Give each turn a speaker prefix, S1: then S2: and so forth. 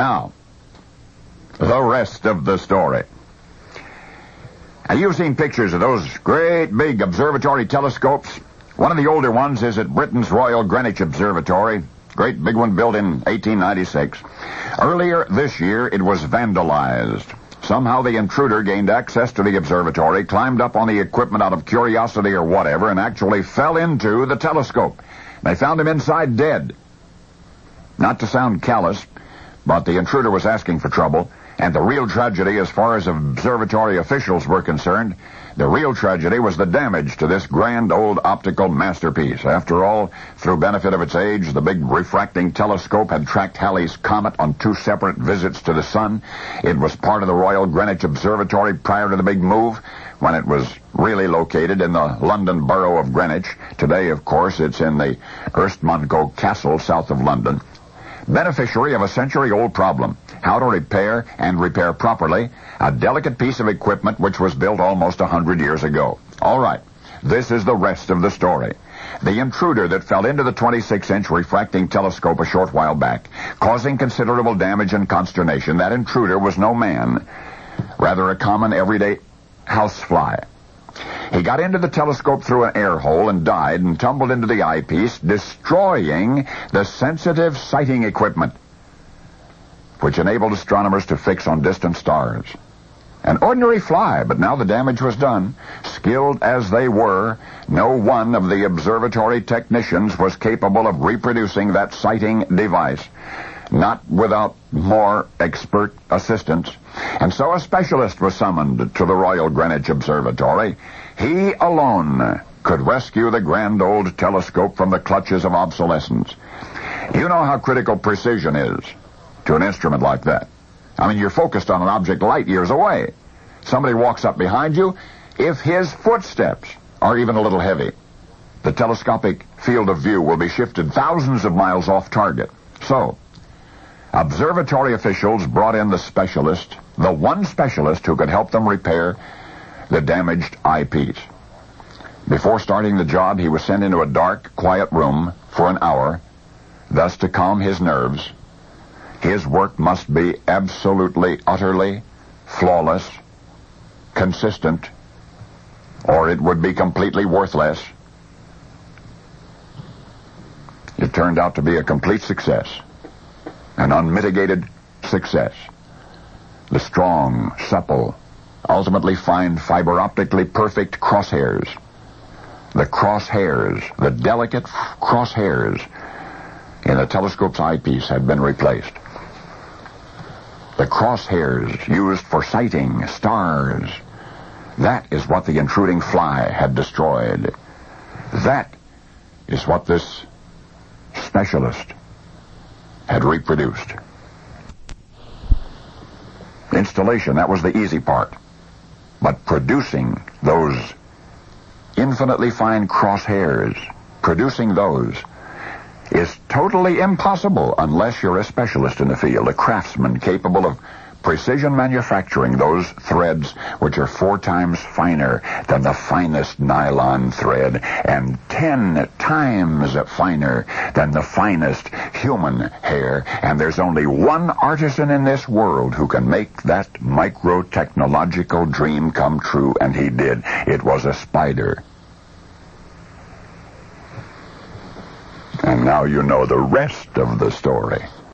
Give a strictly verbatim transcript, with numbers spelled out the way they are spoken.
S1: Now, the rest of the story. Now, you've seen pictures of those great big observatory telescopes. One of the older ones is at Britain's Royal Greenwich Observatory. Great big one built in eighteen ninety-six. Earlier this year, it was vandalized. Somehow the intruder gained access to the observatory, climbed up on the equipment out of curiosity or whatever, and actually fell into the telescope. They found him inside dead. Not to sound callous, but the intruder was asking for trouble. And the real tragedy, as far as observatory officials were concerned, the real tragedy was the damage to this grand old optical masterpiece. After all, through benefit of its age, the big refracting telescope had tracked Halley's Comet on two separate visits to the sun. It was part of the Royal Greenwich Observatory prior to the big move, when it was really located in the London borough of Greenwich. Today, of course, it's in the Erstmonko Castle south of London. Beneficiary of a century-old problem, how to repair and repair properly a delicate piece of equipment which was built almost a hundred years ago. All right, this is the rest of the story. The intruder that fell into the twenty-six inch refracting telescope a short while back, causing considerable damage and consternation, that intruder was no man, rather a common everyday housefly. He got into the telescope through an air hole and died and tumbled into the eyepiece, destroying the sensitive sighting equipment, which enabled astronomers to fix on distant stars. An ordinary fly, but now the damage was done. Skilled as they were, no one of the observatory technicians was capable of reproducing that sighting device, not without more expert assistance. And so a specialist was summoned to the Royal Greenwich Observatory. He alone could rescue the grand old telescope from the clutches of obsolescence. You know how critical precision is to an instrument like that. I mean, you're focused on an object light years away. Somebody walks up behind you. If his footsteps are even a little heavy, the telescopic field of view will be shifted thousands of miles off target. So, observatory officials brought in the specialist, the one specialist who could help them repair the damaged eyepiece. Before starting the job, he was sent into a dark, quiet room for an hour, thus to calm his nerves. His work must be absolutely, utterly flawless, consistent, or it would be completely worthless. It turned out to be a complete success, an unmitigated success. The strong, supple, ultimately fine, fiber optically perfect crosshairs. The crosshairs, the delicate crosshairs in the telescope's eyepiece had been replaced. The crosshairs used for sighting stars. That is what the intruding fly had destroyed. That is what this specialist had reproduced. Installation, that was the easy part. But producing those infinitely fine crosshairs, producing those, is totally impossible unless you're a specialist in the field, a craftsman capable of precision manufacturing those threads which are four times finer than the finest nylon thread and ten times finer than the finest human hair. And there's only one artisan in this world who can make that micro-technological dream come true, and he did. It was a spider. And now you know the rest of the story.